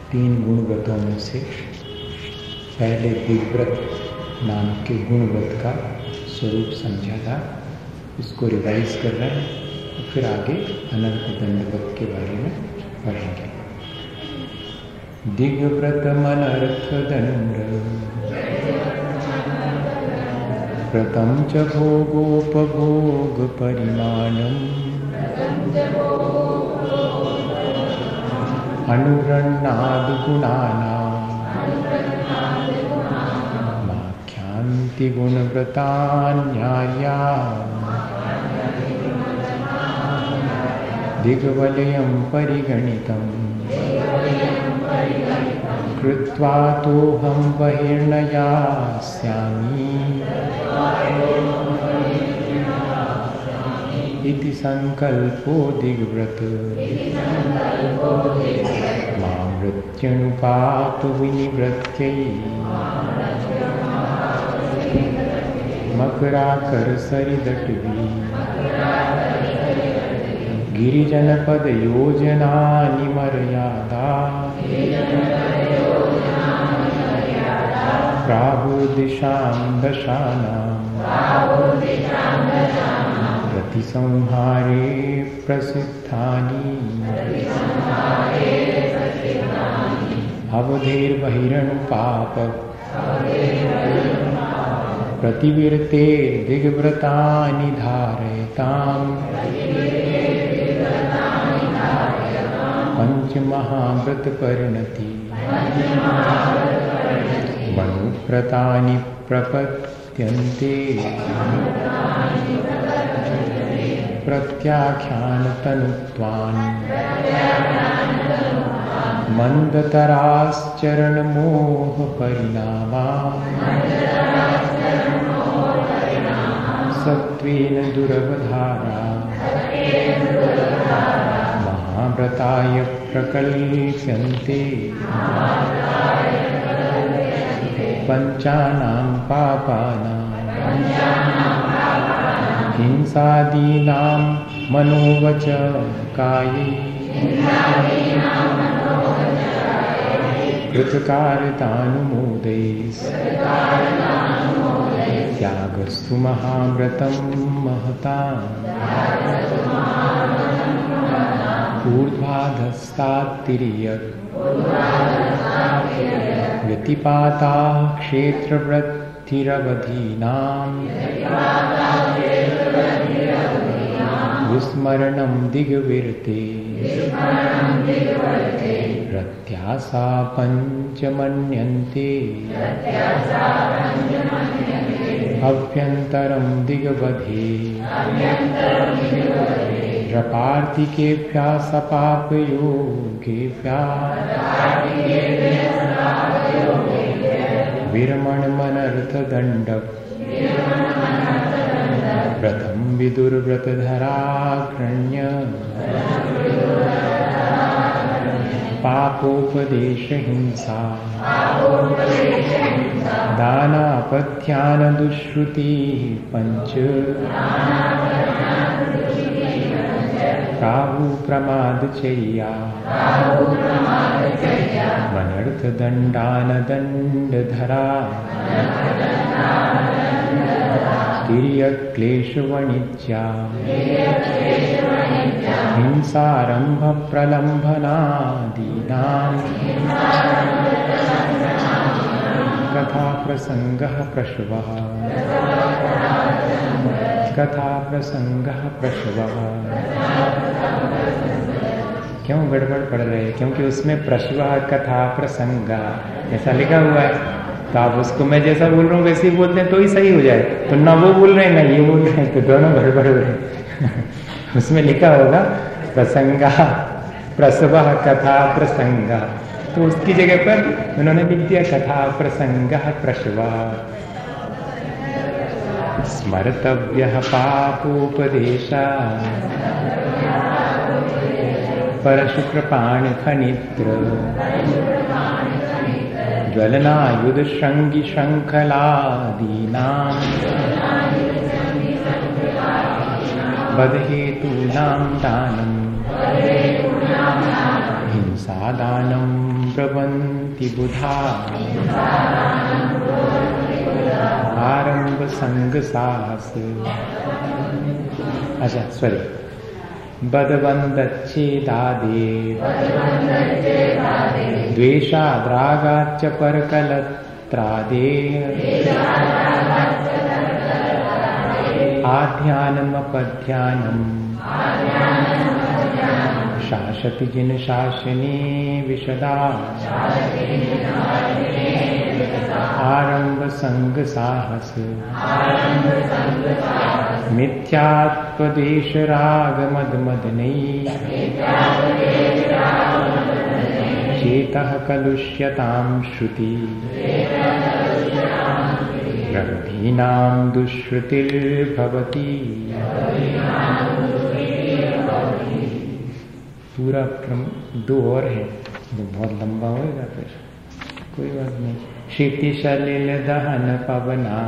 3 गुणव्रतों में से पहले दिग्व्रत नाम के गुणव्रत का स्वरूप समझा था, उसको रिवाइज कर रहे हैं और फिर आगे अनर्थ दंडव्रत के बारे में पढ़ेंगे। दिग्व्रतमनर्थ दंड व्रतं च भोगोपभोग परिमाणम् अनुरण्णाद् गुणानाम् माख्यान्ति गुणव्रतान्याया दिग्वलयं परिगणितम् कृत्वा तोऽहं बहिर्नयास्यामि इति संकल्पो दिग्व्रत मामृत्यनुपातो विनिवृत्यै मकराकरसरिदटवी गिरिजनपदयोजनानि मर्यादा प्राहुर्दिशां दशानां प्रतिसंहारे प्रसिद्धानि अवधेर्बहिरनुपाप प्रतिवीर्ते दिग्व्रतानि धारयताम् पंचमहाव्रतपरिणति मनुव्रतानि प्रपद्यन्ते प्रत्याख्यानतनुत्वान् मन्दतराश्चरणमोहपरिणामा सत्त्वेन दुरवधारा महाव्रताय प्रकल्प्यन्ते पंचानां पापानां हिंसादीनां मनोवच काये कृतकार्यतानुमोदैः त्यागस्तु महाव्रतं महताम् ऊर्ध्वाधस्तात्तिर्यत् व्यतिपाता क्षेत्रवृत्तिरवधीनां विस्मरणं दिग्विरते प्रत्यासा पञ्चमन्यन्ते अभ्यन्तरं दिग्वधे रपार्थिकेभ्यः सपापयोगेभ्यः विरमणमनर्थदण्डः व्रतं विदुर्व्रतधराग्रण्य पापोपदेशहिंसा दानापथ्यानदुष्श्रुति पंच प्राहुप्रमादचर्या मनर्थदण्डानदण्डधरा तिर्यक्लेशवणिज्या हिंसारम्भप्रलम्भनादीनां कथाप्रसङ्गः प्रशवः क्यों गड़बड़ पड़ रहे हैं? क्योंकि उसमें प्रश्व कथा प्रसंग ऐसा लिखा हुआ है, तो आप उसको मैं जैसा बोल रहा हूँ वैसे ही बोलते हैं तो ही सही हो जाए। तो ना वो बोल रहे हैं ना ये बोल रहे हैं, तो दोनों गड़बड़ हो रहे हैं। उसमें लिखा होगा प्रसंगा प्रसव कथा प्रसंग, तो उसकी जगह पर उन्होंने लिख दिया कथा प्रसंग प्रसव। स्मर्तव्यः पापोपदेशा परशुक्रपाणिखनित्र ज्वलनायुध शृंगी शृंखलादीनां वधहेतूनां दानं हिंसादानं प्रवन्ति बुधा आरंभ संग साहस। अच्छा सॉरी, बदबंदच्छेदादे द्वेषाद्रागाच्च परकलत्रादे आध्यानमपध्यानम् शासति जिन शासने विशदा आरंभ संग साहस। मिथ्यात्वदेश राग मद मदनई चेतः कलुष्यतां श्रुति प्रवधीनां दुष्श्रुतिर्भवति। पूरा क्रम दो और है, बहुत लंबा होगा फिर, कोई बात नहीं। क्षिति सलिल दहन पवना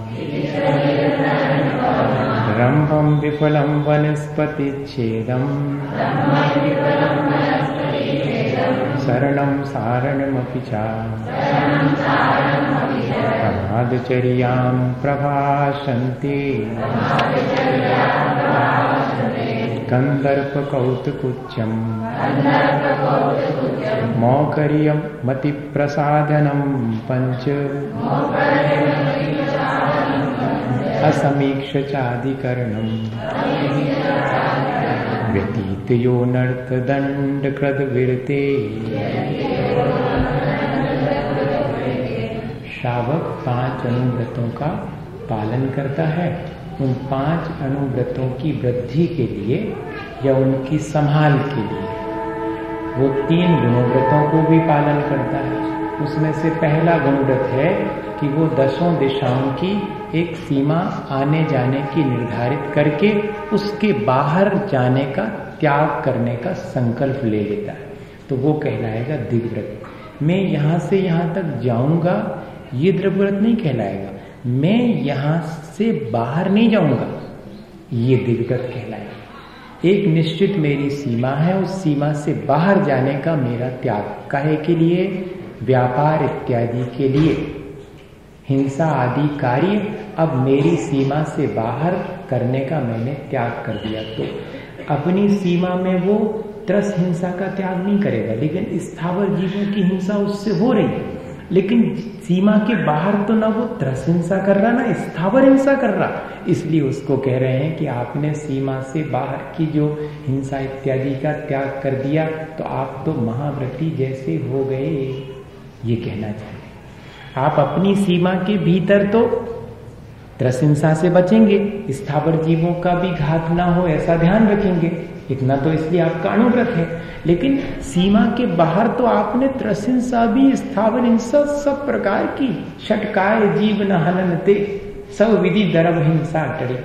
रंभं विफलं वनस्पति छेदम् शरणं सारणमपि च प्रमादचर्यां प्रभाषन्ते कंदर्प कौतुकुच्चम् मौकर्यं मतिप्रसादनं पंच असमीक्ष चाधिकरणम् व्यतीतयो नर्तदंड कृतविरते। श्रावक 5 अनुव्रतों का पालन करता है। उन 5 अनुव्रतों की वृद्धि के लिए या उनकी संभाल के लिए वो 3 गुणव्रतों को भी पालन करता है। उसमें से पहला गुणव्रत है कि वो 10 दिशाओं की एक सीमा आने जाने की निर्धारित करके उसके बाहर जाने का त्याग करने का संकल्प ले लेता है, तो वो कहलाएगा दिग्व्रत। मैं यहाँ से यहाँ तक जाऊंगा, ये दिग्व्रत नहीं कहलाएगा। मैं यहाँ से बाहर नहीं जाऊंगा, ये दिग्व्रत कहलाएगा। एक निश्चित मेरी सीमा है, उस सीमा से बाहर जाने का मेरा त्याग, काहे के लिए? व्यापार इत्यादि के लिए, हिंसा आदि कार्य अब मेरी सीमा से बाहर करने का मैंने त्याग कर दिया। तो अपनी सीमा में वो त्रस हिंसा का त्याग नहीं करेगा, लेकिन स्थावर जीवों की हिंसा उससे हो रही है, लेकिन सीमा के बाहर तो ना वो त्रस हिंसा कर रहा ना स्थावर हिंसा कर रहा। इसलिए उसको कह रहे हैं कि आपने सीमा से बाहर की जो हिंसा इत्यादि का त्याग कर दिया, तो आप तो महाव्रती जैसे हो गए, ये कहना चाहिए। आप अपनी सीमा के भीतर तो त्रस हिंसा से बचेंगे, स्थावर जीवों का भी घात ना हो ऐसा ध्यान रखेंगे, इतना तो इसलिए आपका अनुव्रत है। लेकिन सीमा के बाहर तो आपने त्रस हिंसा भी, स्थावर हिंसा, सब प्रकार की षटकाय जीवन हननते सब विधि दरव हिंसा टड़ी,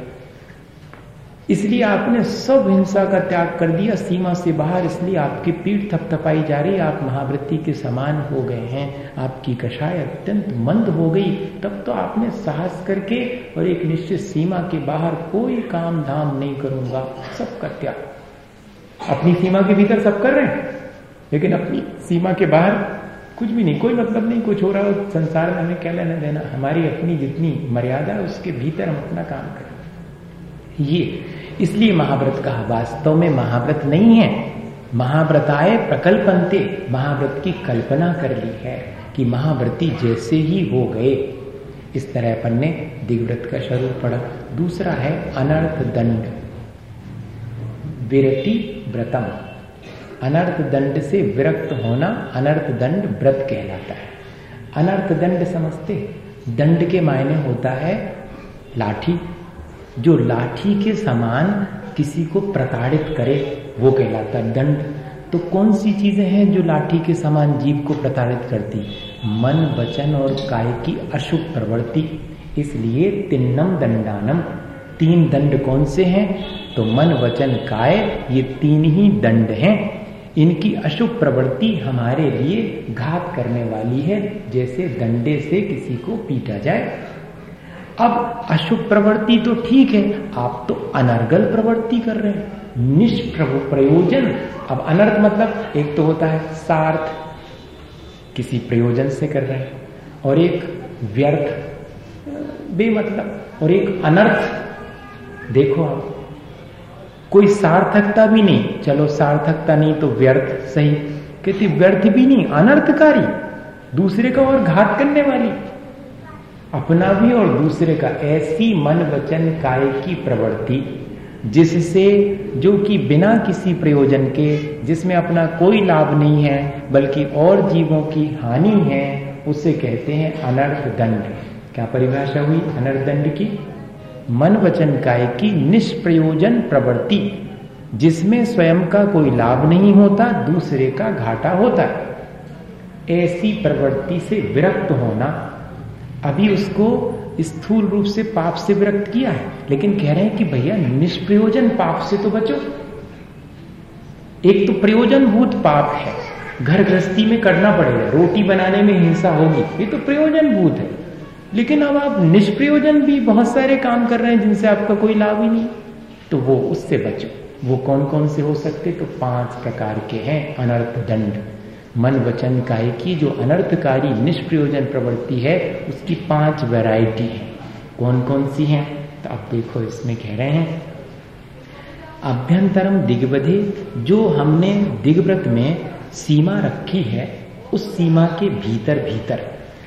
इसलिए आपने सब हिंसा का त्याग कर दिया सीमा से बाहर। इसलिए आपकी पीठ थपथपाई जा रही, आप महाव्रती के समान हो गए हैं, आपकी कषाय अत्यंत मंद हो गई। तब तो आपने साहस करके और एक निश्चित सीमा के बाहर कोई काम धाम नहीं करूंगा, सबका त्याग। अपनी सीमा के भीतर सब कर रहे हैं, लेकिन अपनी सीमा के बाहर कुछ भी नहीं, कोई मतलब नहीं, कुछ हो रहा हो संसार में हमें क्या लेना देना, हमारी अपनी जितनी मर्यादा है उसके भीतर हम अपना काम करें। ये इसलिए महाव्रत कहा, वास्तव में महाव्रत नहीं है, महाव्रताय प्रकल्पन्ते, महाव्रत की कल्पना कर ली है कि महाव्रती जैसे ही हो गए। इस तरह अपन ने दिग्व्रत का स्वरूप पढ़ा। दूसरा है अनर्थ दंड विरति व्रतम, अनर्थ दंड से विरक्त होना अनर्थ दंड व्रत कहलाता है। अनर्थ दंड समझते, दंड के मायने होता है लाठी, जो लाठी के समान किसी को प्रताड़ित करे वो कहलाता है दंड। तो कौन सी चीजें हैं जो लाठी के समान जीव को प्रताड़ित करती? मन, वचन और काय की अशुभ प्रवृत्ति। इसलिए तिन्नम दंडानम, 3 दंड कौन से हैं? तो मन, वचन, काय, ये 3 ही दंड हैं। इनकी अशुभ प्रवृत्ति हमारे लिए घात करने वाली है, जैसे डंडे से किसी को पीटा जाए। अब अशुभ प्रवृत्ति तो ठीक है, आप तो अनर्गल प्रवृत्ति कर रहे हैं, निष्प्रभु प्रयोजन। अब अनर्थ मतलब एक तो होता है सार्थ, किसी प्रयोजन से कर रहे हैं, और एक व्यर्थ बेमतलब, और एक अनर्थ। देखो आप, कोई सार्थकता भी नहीं, चलो सार्थकता नहीं तो व्यर्थ सही, कहती व्यर्थ भी नहीं, अनर्थकारी, दूसरे का और घात करने वाली, अपना भी और दूसरे का। ऐसी मन वचन काय की प्रवृत्ति जिससे, जो कि बिना किसी प्रयोजन के, जिसमें अपना कोई लाभ नहीं है बल्कि और जीवों की हानि है, उसे कहते हैं अनर्थ दंड। क्या परिभाषा हुई अनर्थ दंड की? मन वचन काय की निष्प्रयोजन प्रवृत्ति जिसमें स्वयं का कोई लाभ नहीं होता, दूसरे का घाटा होता है। ऐसी प्रवृत्ति से विरक्त होना, अभी उसको स्थूल रूप से पाप से विरक्त किया है, लेकिन कह रहे हैं कि भैया निष्प्रयोजन पाप से तो बचो। एक तो प्रयोजनभूत पाप है, घर गृहस्थी में करना पड़ेगा, रोटी बनाने में हिंसा होगी, ये तो प्रयोजनभूत है। लेकिन अब आप निष्प्रयोजन भी बहुत सारे काम कर रहे हैं जिनसे आपका कोई लाभ ही नहीं, तो वो उससे बचो। वो कौन कौन से हो सकते? तो 5 प्रकार के हैं अनर्थ दंड। मन वचन काय की जो अनर्थकारी निष्प्रयोजन प्रवृत्ति है, उसकी 5 वैरायटी है। कौन कौन सी हैं? तो अब देखो, इसमें कह रहे हैं अभ्यंतरम दिग्वधे, जो हमने दिग्व्रत में सीमा रखी है, उस सीमा के भीतर भीतर।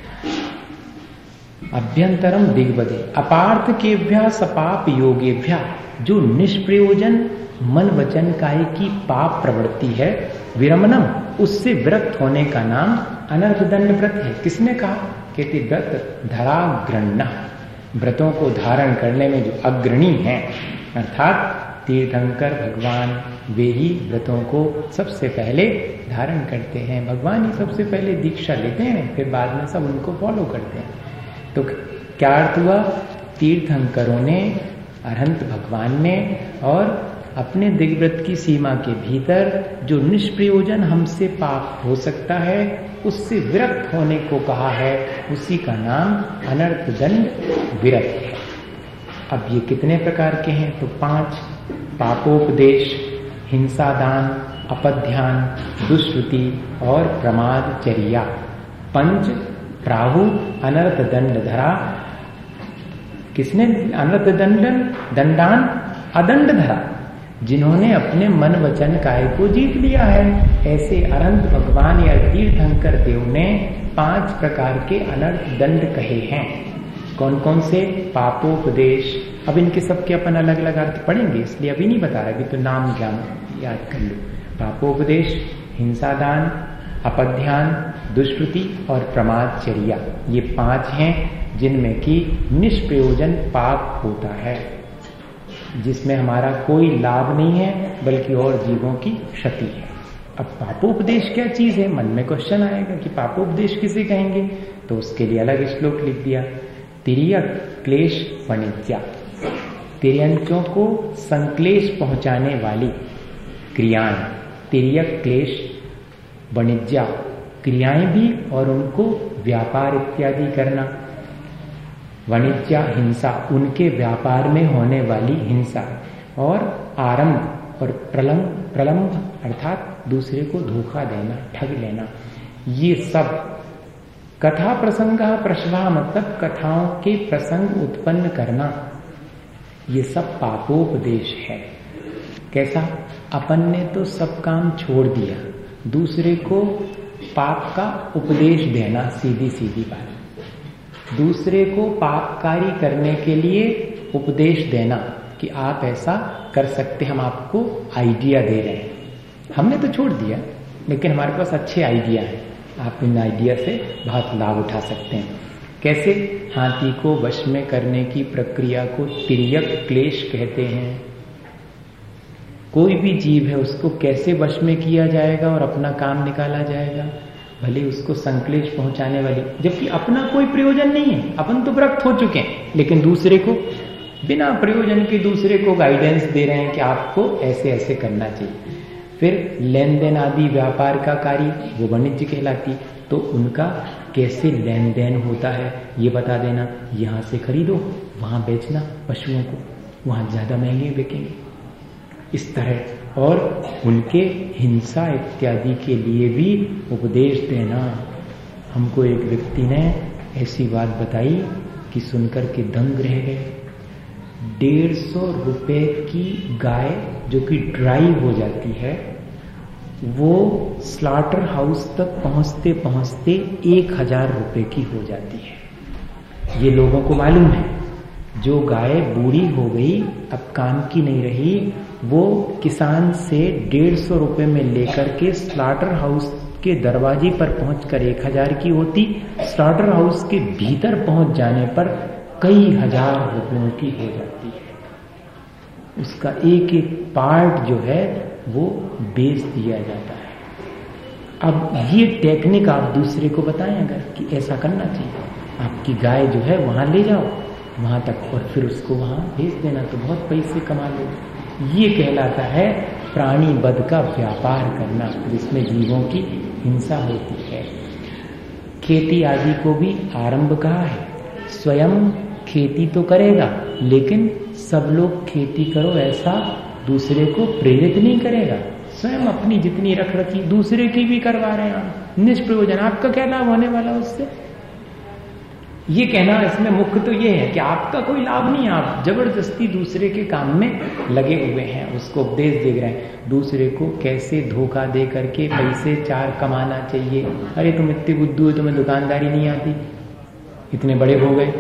अभ्यंतरम दिग्वधे अपार्थ केभ्या सपाप योगेभ्या, जो निष्प्रयोजन मन वचन काय की पाप प्रवृत्ति है, विरमणम, उससे विरक्त होने का नाम अनर्थ दंड व्रत है। किसने कहा? कहते व्रत धराग्रण्य, व्रतों को धारण करने में जो अग्रणी हैं, अर्थात तीर्थंकर भगवान, वे ही व्रतों को सबसे पहले धारण करते हैं। भगवान ही सबसे पहले दीक्षा लेते हैं, फिर बाद में सब उनको फॉलो करते हैं। तो क्या अर्थ हुआ? तीर्थंकरों ने, अरहंत भगवान ने, और अपने दिग्व्रत की सीमा के भीतर जो निष्प्रयोजन हमसे पाप हो सकता है, उससे विरक्त होने को कहा है, उसी का नाम अनर्थ दंड विरत है। अब ये कितने प्रकार के हैं? तो 5। पापोपदेश, हिंसादान, अपध्यान, दुष्श्रुति और प्रमादचर्या। 5 प्राहु अनर्थ दंड धरा। किसने अनर्थ दंडान अदंड धरा? जिन्होंने अपने मन वचन काय को जीत लिया है। ऐसे अरहंत भगवान या तीर्थंकर देव ने 5 प्रकार के अनर्थ दंड कहे हैं। कौन कौन से? पापोपदेश। अब इनके सबके अपन अलग अलग अर्थ पढ़ेंगे, इसलिए अभी नहीं बता रहे, अभी तो नाम ज्ञान याद कर लो। पापोपदेश, हिंसादान, अपध्यान, दुष्कृति और प्रमादचर्या, ये 5 हैं जिनमें कि निष्प्रयोजन पाप होता है, जिसमें हमारा कोई लाभ नहीं है बल्कि और जीवों की क्षति है। अब पापोपदेश क्या चीज है? मन में क्वेश्चन आएगा कि पापोपदेश किसे कहेंगे, तो उसके लिए अलग श्लोक लिख दिया। तिर्यक क्लेश वणिज्या, तिर्यकों को संक्लेश पहुंचाने वाली क्रियाएं, तिर्यक क्लेश वणिज्या, क्रियाएं भी और उनको व्यापार इत्यादि करना। वणिज्या हिंसा, उनके व्यापार में होने वाली हिंसा, और आरंभ और प्रलंब अर्थात दूसरे को धोखा देना, ठग लेना। ये सब कथा प्रसंग प्रश्वा, मतलब कथाओं के प्रसंग उत्पन्न करना, ये सब पापोपदेश है। कैसा? अपन ने तो सब काम छोड़ दिया, दूसरे को पाप का उपदेश देना, सीधी सीधी बात। दूसरे को पापकारी करने के लिए उपदेश देना कि आप ऐसा कर सकते, हम आपको आइडिया दे रहे हैं। हमने तो छोड़ दिया, लेकिन हमारे पास अच्छे आइडिया हैं, आप इन आइडिया से बहुत लाभ उठा सकते हैं। कैसे? हाथी को वश में करने की प्रक्रिया को तिर्यक क्लेश कहते हैं। कोई भी जीव है, उसको कैसे वश में किया जाएगा और अपना काम निकाला जाएगा, भले उसको संक्लेश पहुंचाने वाली, जबकि अपना कोई प्रयोजन नहीं है, अपन तो विरक्त हो चुके हैं, लेकिन दूसरे को बिना प्रयोजन के दूसरे को गाइडेंस दे रहे हैं कि आपको ऐसे ऐसे करना चाहिए। फिर लेन देन आदि व्यापार का कार्य, वो वाणिज्य कहलाती। तो उनका कैसे लेन देन होता है ये बता देना। यहाँ से खरीदो, वहां बेचना पशुओं को, वहां ज्यादा महंगे बिकेंगे, इस तरह। और उनके हिंसा इत्यादि के लिए भी उपदेश देना। हमको एक व्यक्ति ने ऐसी बात बताई कि सुनकर के दंग रह गए। 150 रुपए की गाय जो कि ड्राई हो जाती है, वो स्लॉटर हाउस तक पहुंचते पहुंचते 1000 रुपए की हो जाती है। ये लोगों को मालूम है। जो गाय बूढ़ी हो गई, अब काम की नहीं रही, वो किसान से 150 रुपए में लेकर के स्लॉटर हाउस के दरवाजे पर पहुंचकर 1000 की होती, स्लॉटर हाउस के भीतर पहुंच जाने पर कई हजार रुपयों की हो जाती है। उसका एक एक पार्ट जो है वो बेच दिया जाता है। अब ये टेक्निक आप दूसरे को बताएं अगर कि ऐसा करना चाहिए, आपकी गाय जो है वहां ले जाओ वहां तक और फिर उसको वहां बेच देना, तो बहुत पैसे कमा लो। ये कहलाता है प्राणी वध का व्यापार करना, जिसमें जीवों की हिंसा होती है। खेती आदि को भी आरंभ कहा है। स्वयं खेती तो करेगा, लेकिन सब लोग खेती करो ऐसा दूसरे को प्रेरित नहीं करेगा। स्वयं अपनी जितनी रख रखी दूसरे की भी करवा रहे हैं आप, निष्प्रयोजन। आपका क्या लाभ होने वाला उससे? ये कहना इसमें मुख्य तो ये है कि आपका कोई लाभ नहीं है, आप जबरदस्ती दूसरे के काम में लगे हुए हैं, उसको उपदेश दे रहे हैं दूसरे को कैसे धोखा दे करके पैसे 4 कमाना चाहिए। अरे तुम इतने बुद्धू हो, तुम्हें दुकानदारी नहीं आती, इतने बड़े हो गए,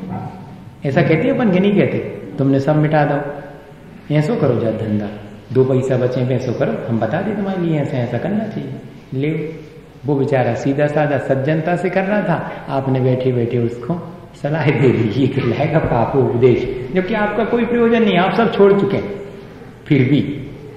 ऐसा कहते अपन के नहीं कहते? तुमने सब मिटा दो, ऐसो करो जा धंधा, 2 पैसा बचे ऐसो करो, हम बता दे तुम्हारे लिए ऐसा ऐसा करना चाहिए। ले वो बेचारा सीधा साधा सज्जनता से कर रहा था, आपने बैठे बैठे उसको सलाह दे दी, ये कहलाएगा पापो उपदेश, जबकि आपका कोई प्रयोजन नहीं, आप सब छोड़ चुके हैं। फिर भी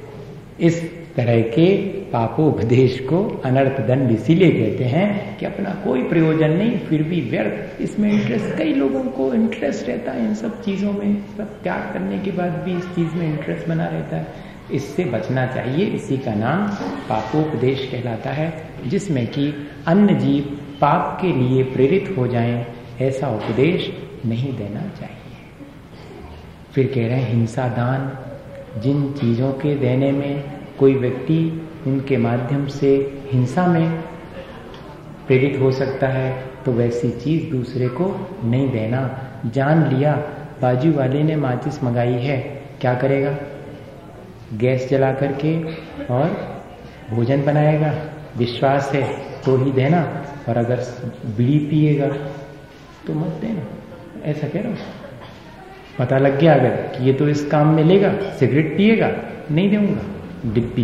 इस तरह के पापोपदेश को अनर्थ दंड इसीलिए कहते हैं कि अपना कोई प्रयोजन नहीं, फिर भी व्यर्थ इसमें इंटरेस्ट। कई लोगों को इंटरेस्ट रहता है इन सब चीजों में, सब त्याग करने के बाद भी इस चीज में इंटरेस्ट बना रहता है। इससे बचना चाहिए। इसी का नाम पापोपदेश कहलाता है, जिसमें कि अन्य जीव पाप के लिए प्रेरित हो जाएं, ऐसा उपदेश नहीं देना चाहिए। फिर कह रहे हैं हिंसा दान, जिन चीजों के देने में कोई व्यक्ति उनके माध्यम से हिंसा में प्रेरित हो सकता है, तो वैसी चीज दूसरे को नहीं देना। जान लिया बाजू वाले ने माचिस मंगाई है, क्या करेगा? गैस जला करके और भोजन बनाएगा, विश्वास है तो ही देना, और अगर बीड़ी पिएगा तो मत देना, ऐसा कह रहा हूं। पता लग गया अगर कि ये तो इस काम में लेगा, सिगरेट पिएगा, नहीं दूंगा डिब्बी।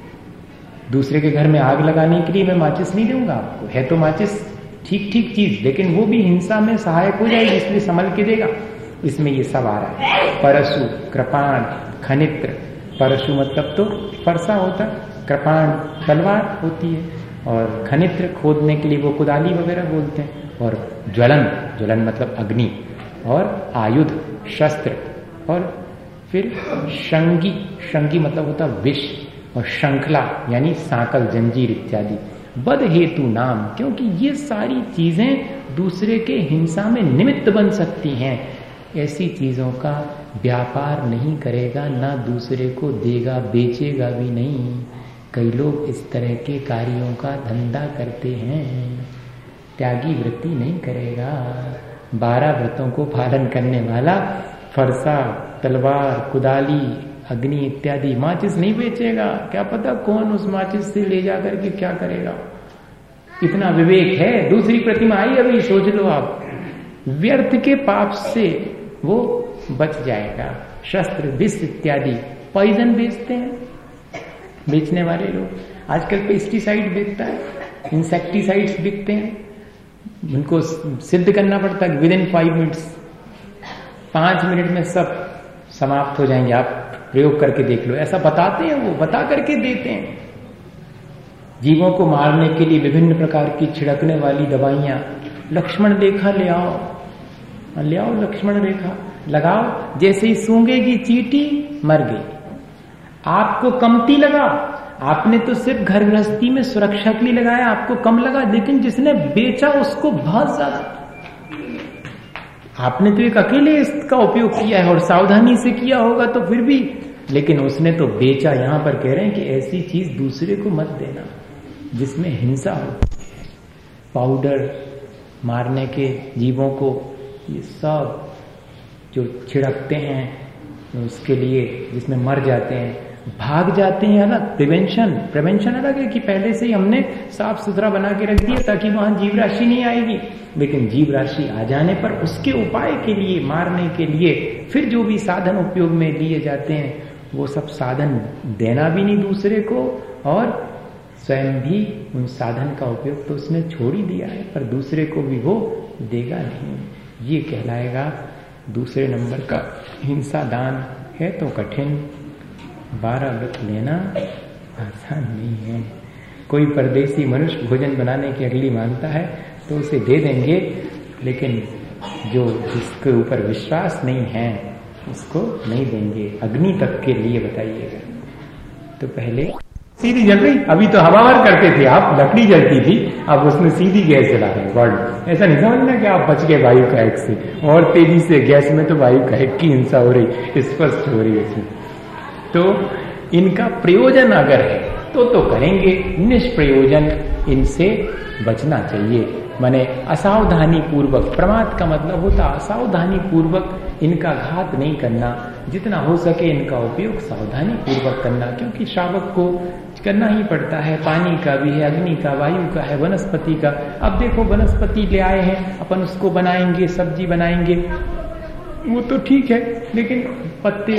दूसरे के घर में आग लगाने के लिए मैं माचिस नहीं दूंगा आपको, है तो माचिस ठीक ठीक चीज, लेकिन वो भी हिंसा में सहायक हो जाएगी, इसलिए संभल के देगा। इसमें ये सब आ रहा है। परशु, कृपाण, खनित्र। परशु मतलब तो फरसा होता, कृपाण तलवार होती है, और खनित्र खोदने के लिए वो कुदाली वगैरह बोलते हैं, और ज्वलन, ज्वलन मतलब अग्नि, और आयुध शस्त्र, और फिर शंगी, शंगी मतलब होता विष, और श्रृंखला यानी सांकल जंजीर इत्यादि। बद हेतु नाम, क्योंकि ये सारी चीजें दूसरे के हिंसा में निमित्त बन सकती हैं। ऐसी चीजों का व्यापार नहीं करेगा, ना दूसरे को देगा, बेचेगा भी नहीं। कई लोग इस तरह के कार्यों का धंधा करते हैं। त्यागी वृत्ति नहीं करेगा, 12 व्रतों को पालन करने वाला फरसा, तलवार, कुदाली, अग्नि इत्यादि माचिस नहीं बेचेगा। क्या पता कौन उस माचिस से ले जा करके क्या करेगा। इतना विवेक है। दूसरी प्रतिमा आई अभी, सोच लो आप, व्यर्थ के पाप से वो बच जाएगा। शस्त्र, विष इत्यादि, पॉइजन बेचते हैं बेचने वाले लोग। आजकल पेस्टिसाइड बिकता है, इंसेक्टिसाइड्स बिकते हैं, उनको सिद्ध करना पड़ता है विदिन 5 मिनट्स, 5 मिनट में सब समाप्त हो जाएंगे, आप प्रयोग करके देख लो। ऐसा बताते हैं, वो बता करके देते हैं। जीवों को मारने के लिए विभिन्न प्रकार की छिड़कने वाली दवाइयां, लक्ष्मण रेखा ले आओ, ले आओ लक्ष्मण रेखा लगाओ, जैसे ही सूंघेगी चींटी मर गई। आपको कमती लगा, आपने तो सिर्फ घर गृहस्थी में सुरक्षा के लिए लगाया, आपको कम लगा, लेकिन जिसने बेचा उसको बहुत ज्यादा। आपने तो एक अकेले इसका उपयोग किया है और सावधानी से किया होगा तो फिर भी, लेकिन उसने तो बेचा। यहां पर कह रहे हैं कि ऐसी चीज दूसरे को मत देना जिसमें हिंसा हो। पाउडर मारने के जीवों को, ये सब जो छिड़कते हैं उसके लिए, जिसमें मर जाते हैं, भाग जाते हैं, अलग। प्रिवेंशन अलग है कि पहले से ही हमने साफ सुथरा बना के रख दिया ताकि वहां जीव राशि नहीं आएगी। लेकिन जीव राशि आ जाने पर उसके उपाय के लिए, मारने के लिए फिर जो भी साधन उपयोग में लिए जाते हैं वो सब साधन देना भी नहीं दूसरे को, और स्वयं भी उन साधन का उपयोग तो उसने छोड़ ही दिया है, पर दूसरे को भी वो देगा नहीं। ये कहलाएगा दूसरे नंबर का हिंसा दान। है तो कठिन, 12 व्रत लेना आसान नहीं है। कोई परदेसी मनुष्य भोजन बनाने की अगली मांगता है तो उसे दे देंगे, लेकिन जो जिसके ऊपर विश्वास नहीं है उसको नहीं देंगे। अग्नि तक के लिए बताइएगा। तो पहले सीधी जल रही, अभी तो हवावर करते थे आप, लकड़ी जलती थी, अब उसमें सीधी गैस जला रहे हैं वर्ल्ड। ऐसा नहीं समझना कि आप बच गए वायु का एक से, और तेजी से गैस में तो वायु का एक की हिंसा हो रही, स्पष्ट हो रही है इसमें। तो इनका प्रयोजन अगर है तो करेंगे, निष्प्रयोजन इनसे बचना चाहिए। माने असावधानी पूर्वक, प्रमाद का मतलब होता असावधानी पूर्वक इनका घात नहीं करना, जितना हो सके इनका उपयोग सावधानी पूर्वक करना, क्योंकि श्रावक को करना ही पड़ता है। पानी का भी है, अग्नि का, वायु का है, वनस्पति का। अब देखो वनस्पति ले आए हैं, अपन उसको बनाएंगे, सब्जी बनाएंगे, वो तो ठीक है, लेकिन पत्ते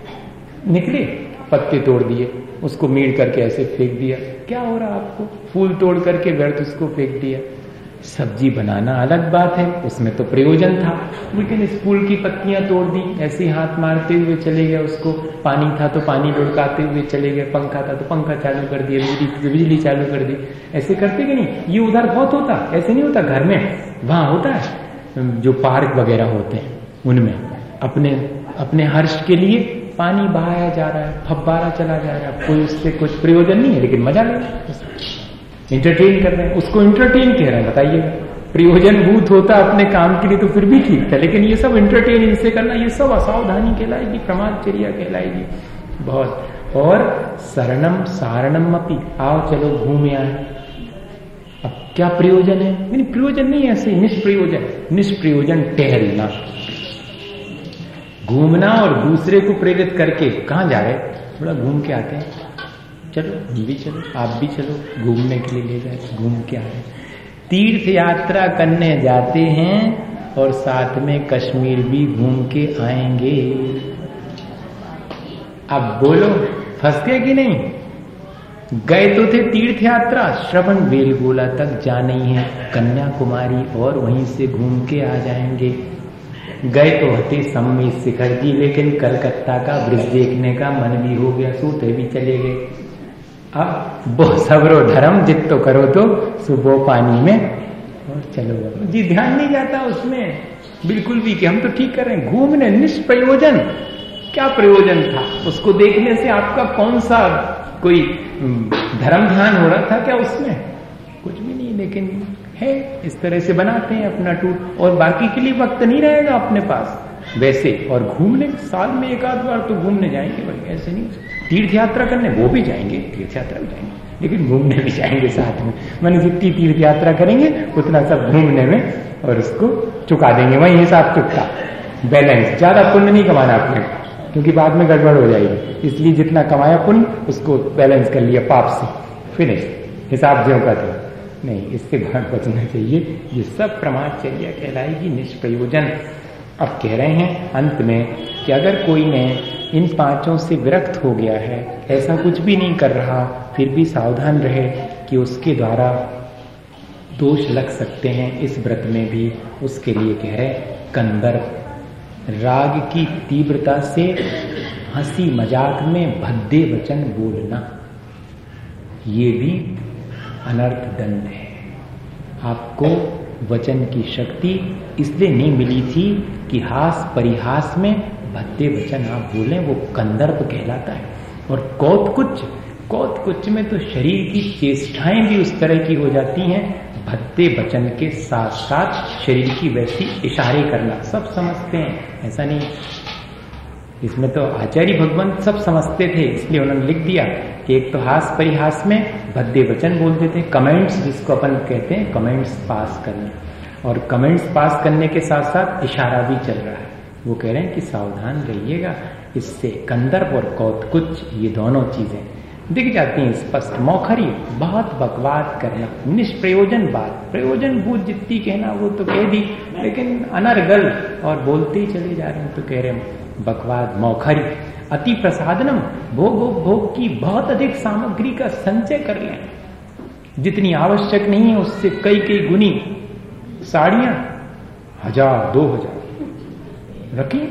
निकले, पत्ते तोड़ दिए, उसको मीड़ करके ऐसे फेंक दिया, क्या हो रहा आपको? फूल तोड़ करके व्यर्थ उसको फेंक दिया। सब्जी बनाना अलग बात है, उसमें तो प्रयोजन था, लेकिन इस फूल की पत्तियां तोड़ दी, ऐसे हाथ मारते हुए चले गए। उसको पानी था तो पानी लुढ़काते हुए चले गए, पंखा था तो पंखा चालू कर दिया, बिजली थी तो बिजली चालू कर दी। ऐसे करते कि नहीं? ये उधर बहुत होता, ऐसे नहीं होता घर में, वहां होता है जो पार्क वगैरह होते हैं उनमें अपने हर्ष के लिए पानी बहाया जा रहा है, फव्वारा चला जा रहा है, कोई उससे कुछ प्रयोजन नहीं है, लेकिन मजा ले रहा है, इंटरटेन कर रहे हैं, उसको इंटरटेन कह रहे हैं। बताइए, प्रयोजन भूत होता अपने काम के लिए तो फिर भी ठीक था, लेकिन ये सब इंटरटेन इनसे करना, ये सब असावधानी कहलाएगी, प्रमादचर्या कहलाएगी बहुत। और शरणम सारणम अपी, आओ चलो घूम आए। अब क्या प्रयोजन है? नहीं, प्रयोजन नहीं, ऐसे निष्प्रयोजन टहलना, घूमना और दूसरे को प्रेरित करके। कहाँ जा रहे? थोड़ा घूम के आते हैं, चलो हम भी चलो, आप भी चलो, घूमने के लिए ले जाए, घूम के आए। तीर्थ यात्रा करने जाते हैं और साथ में कश्मीर भी घूम के आएंगे। अब बोलो, फंस गए कि नहीं? गए तो थे तीर्थ यात्रा, श्रवण बेलगोला तक जाना ही है, कन्याकुमारी, और वहीं से घूम के आ जाएंगे। गए तो हते सम्मेत शिखर जी, लेकिन कलकत्ता का ब्रिज देखने का मन भी हो गया, सोते भी चले गए। अब वो सबरो धर्म जित्तो करो तो सुबह पानी में और चलो जी, ध्यान नहीं जाता उसमें बिल्कुल भी कि हम तो ठीक कर रहे हैं। घूमने निष्प्रयोजन, क्या प्रयोजन था? उसको देखने से आपका कौन सा कोई धर्म ध्यान हो रहा था क्या उसमें? कुछ भी नहीं, लेकिन है इस तरह से बनाते हैं अपना टूर, और बाकी के लिए वक्त नहीं रहेगा अपने पास वैसे। और घूमने साल में एक आध बार तो घूमने जाएंगे भाई, ऐसे नहीं। तीर्थ यात्रा करने वो भी जाएंगे, तीर्थ यात्रा भी जाएंगे, लेकिन घूमने भी जाएंगे साथ में। मैंने जितनी तीर्थ यात्रा करेंगे उतना सब घूमने में, और उसको चुका देंगे, वही हिसाब चुकता, बैलेंस। ज्यादा पुण्य नहीं कमाना अपने, क्योंकि बाद में गड़बड़ हो जाएगी, इसलिए जितना कमाया पुण्य उसको बैलेंस कर लिया पाप से, फिनिश, हिसाब जो का था नहीं। इससे भाग बचना चाहिए। ये सब प्रमादचर्या कहलाएगी, निष्प्रयोजन। अब कह रहे हैं अंत में कि अगर कोई ने इन पांचों से विरक्त हो गया है, ऐसा कुछ भी नहीं कर रहा, फिर भी सावधान रहे कि उसके द्वारा दोष लग सकते हैं इस व्रत में भी, उसके लिए कह रहे कंदर्प, राग की तीव्रता से हंसी मजाक में भद्दे वचन बोलना, ये भी अनर्थ दंड है। आपको वचन की शक्ति इसलिए नहीं मिली थी कि हास परिहास में भद्दे वचन आप बोलें, वो कंदर्प कहलाता है। और कौतकुच में तो शरीर की चेष्टाएं भी उस तरह की हो जाती हैं, भद्दे वचन के साथ साथ शरीर की वैसी इशारे करना, सब समझते हैं, ऐसा नहीं। इसमें तो आचार्य भगवंत सब समझते थे, इसलिए उन्होंने लिख दिया कि एक तो हास परिहास में भद्दे वचन बोलते थे, कमेंट्स जिसको अपन कहते हैं, कमेंट्स पास करना, और कमेंट्स पास करने के साथ साथ इशारा भी चल रहा है। वो कह रहे हैं कि सावधान रहिएगा, इससे कंदर्प और कौतकुच ये दोनों चीजें दिख जाती हैं स्पष्ट। मौखरी, बहुत बकवाद करना, निष्प्रयोजन बात, प्रयोजन भूत जितनी कहना वो तो कह दी, लेकिन अनर्गल और बोलते ही चले जा रहे हैं, तो कह रहे हैं बकवाद, मौखरी। अति प्रसादनम, भोग की बहुत अधिक सामग्री का संचय कर लें, जितनी आवश्यक नहीं है उससे कई कई गुनी साड़ियां 1000 2000 रखिए।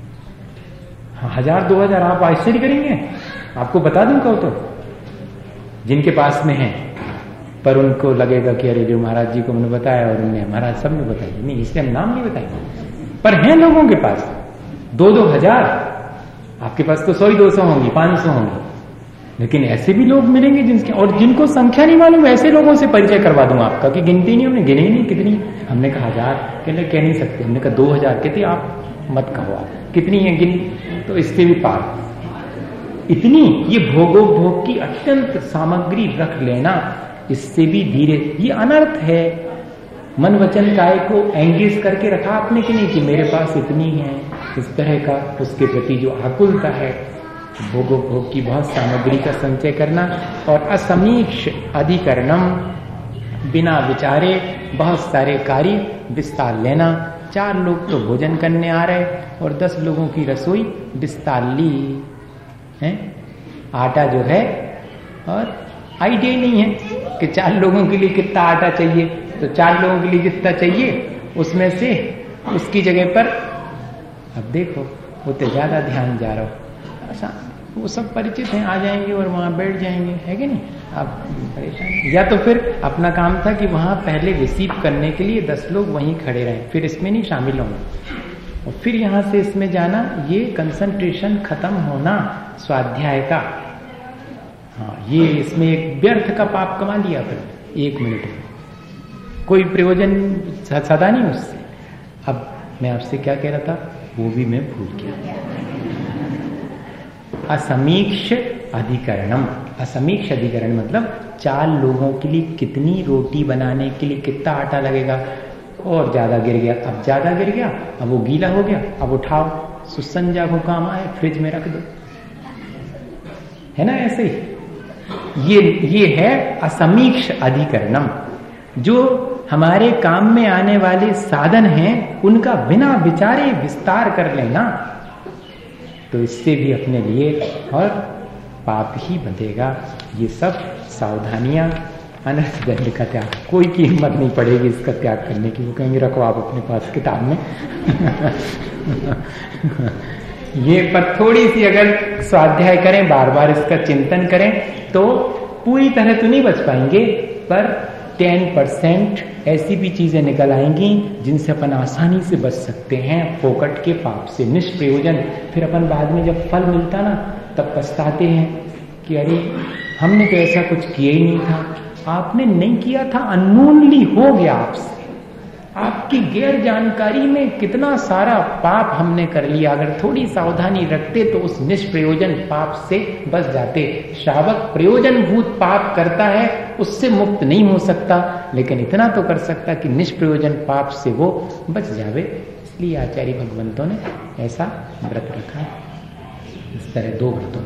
1000 2000 आप आश्चर्य करेंगे, आपको बता दूं कहो तो, जिनके पास में है, पर उनको लगेगा कि अरे जो महाराज जी को मैंने बताया और उन्हें महाराज सब ने बताया, नहीं इसलिए हम नाम नहीं बताएंगे, पर हैं लोगों के पास 2-2 हजार। आपके पास तो 100-200 होंगी, 500 होंगी, लेकिन ऐसे भी लोग मिलेंगे जिनके, और जिनको संख्या नहीं मालूम, ऐसे लोगों से परिचय करवा दूंगा आपका कि गिनती नहीं, हमने गिने ही नहीं कितनी। हमने कहा 1000, कहने कह नहीं सकते, हमने कहा 2000, कहते आप मत कहो, आप कितनी है गिन, तो इससे भी पार। इतनी ये भोगोपभोग की अत्यंत सामग्री रख लेना, इससे भी धीरे, ये अनर्थ है। मन वचन काय को एंगेज करके रखा आपने कि नहीं कि मेरे पास इतनी है, इस तरह का उसके प्रति जो आकुलता है, भोगोपभोग की बहुत सामग्री का संचय करना, और असमीक्ष अधिकरणम, बिना विचारे बहुत सारे कार्य विस्तार लेना। 4 लोग तो भोजन करने आ रहे और 10 लोगों की रसोई विस्तार ली है। आटा जो है, और आइडिया नहीं है कि 4 लोगों के लिए कितना आटा चाहिए, तो 4 लोगों के लिए जितना चाहिए उसमें से उसकी जगह पर, अब देखो वो तो ज्यादा ध्यान जा रहा हो, ऐसा वो सब परिचित हैं, आ जाएंगे और वहां बैठ जाएंगे, है कि नहीं, आप परेशान। या तो फिर अपना काम था कि वहां पहले रिसीव करने के लिए 10 लोग वहीं खड़े रहे, फिर इसमें नहीं शामिल होंगे, और फिर यहां से इसमें जाना, ये कंसंट्रेशन खत्म होना स्वाध्याय का। हाँ, ये इसमें एक व्यर्थ का पाप कमा लिया फिर 1 मिनट में, कोई प्रयोजन सदा नहीं उससे। अब मैं आपसे क्या कह रहा था, वो भी मैं भूल गया। असमीक्ष अधिकरणम, असमीक्ष अधिकरण मतलब 4 लोगों के लिए कितनी रोटी बनाने के लिए कितना आटा लगेगा, और ज्यादा गिर गया, अब ज्यादा गिर गया, अब वो गीला हो गया, अब उठाओ, सुसंजा को काम आए, फ्रिज में रख दो, है ना। ऐसे ही ये है असमीक्ष अधिकरणम। जो हमारे काम में आने वाले साधन हैं उनका बिना विचारे विस्तार कर लेना, तो इससे भी अपने लिए और पाप ही बंधेगा। ये सब सावधानियां, अनर्थ दंड का त्याग, कोई की हिम्मत नहीं पड़ेगी इसका त्याग करने की, वो कहेंगे रखो आप अपने पास किताब में। ये पर थोड़ी सी अगर स्वाध्याय करें, बार बार इसका चिंतन करें, तो पूरी तरह तो नहीं बच पाएंगे, पर 10% ऐसी भी चीजें निकल आएंगी जिनसे अपन आसानी से बच सकते हैं फोकट के पाप से, निष्प्रयोजन। फिर अपन बाद में जब फल मिलता ना, तब पछताते हैं कि अरे हमने तो ऐसा कुछ किया ही नहीं था। आपने नहीं किया था, अननोनली हो गया आपसे, आपकी गैर जानकारी में कितना सारा पाप हमने कर लिया। अगर थोड़ी सावधानी रखते तो उस निष्प्रयोजन पाप से बच जाते। श्रावक प्रयोजन भूत पाप करता है, उससे मुक्त नहीं हो सकता, लेकिन इतना तो कर सकता कि निष्प्रयोजन पाप से वो बच जावे। इसलिए आचार्य भगवंतों ने ऐसा व्रत रखा, इस तरह 2 व्रतों।